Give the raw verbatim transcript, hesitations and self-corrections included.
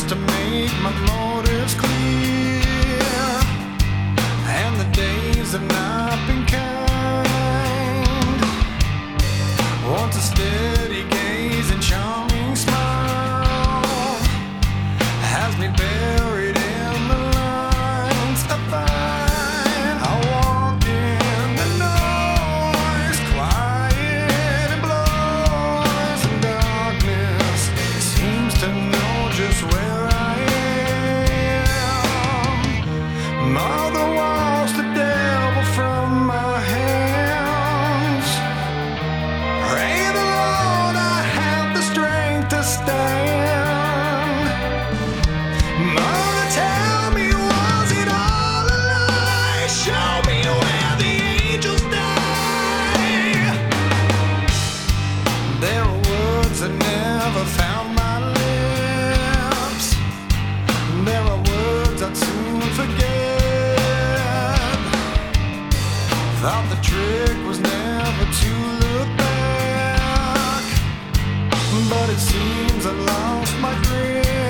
to make my motives clear, and the days have not been kind. Once a steady gaze and charming smile has me buried in the lines of fine. I walk in the noise, quiet and blows, and darkness seems to know just where I am. Mother walks the devil from my hands. Pray the Lord I have the strength to stand. Mother, tell me, was it all a lie? Show me where the angels die. There are words that never found my lips. There are words I'd soon forget. Thought the trick was never to look back, but it seems I lost my grip.